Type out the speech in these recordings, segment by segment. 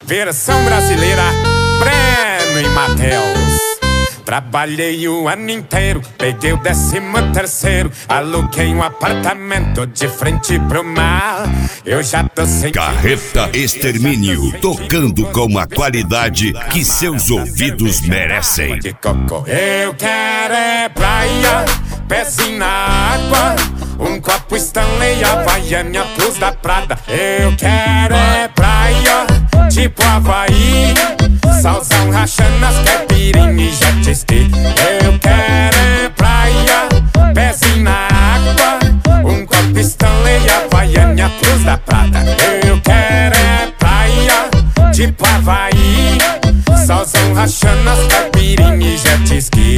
versão brasileira, Breno e Matheus. Trabalhei o ano inteiro, peguei o 13º, aluguei um apartamento de frente pro mar. Eu já tô sem... Carreta Extermínio, tocando com a qualidade que seus ouvidos merecem. Eu quero é praia, pezinho na água, um copo Stanley, Havaiana Plus da Prada. Eu quero é praia, tipo Havaí, salzão rachando as caipirinhas e jet ski. Eu quero é praia, pezinho na água, um copo Stanley, Havaiana Plus da Prada. Eu quero é praia, tipo Havaí, salzão rachando as caipirinhas e jet ski.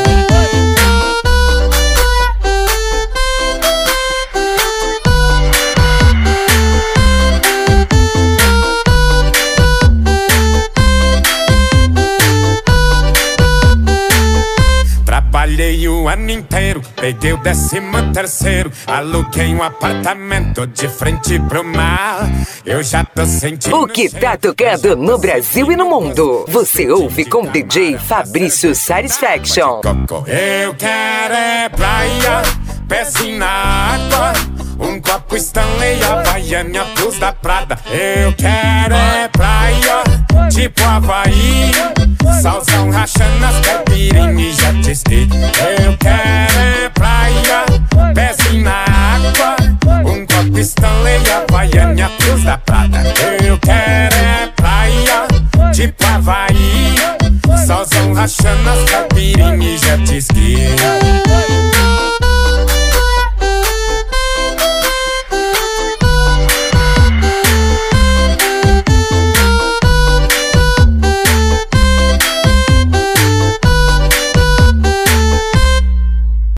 Trabalhei o ano inteiro, peguei o 13º, aluguei um apartamento de frente pro mar. Eu já tô sentindo o que tá tocando no Brasil e no mundo. Você ouve com DJ Fabrício Satisfaction. Eu quero é praia, pezinho na água, um copo Stanley, Havaiana Plus da Prada. Eu quero é praia, tipo Havaí, salzão rachando as caipirinhas e jet ski. Eu quero é praia, pezinho na água, um copo Stanley, Havaiana Plus da Prada. Eu quero é praia, tipo Havaí, salzão rachando as caipirinhas e jet ski.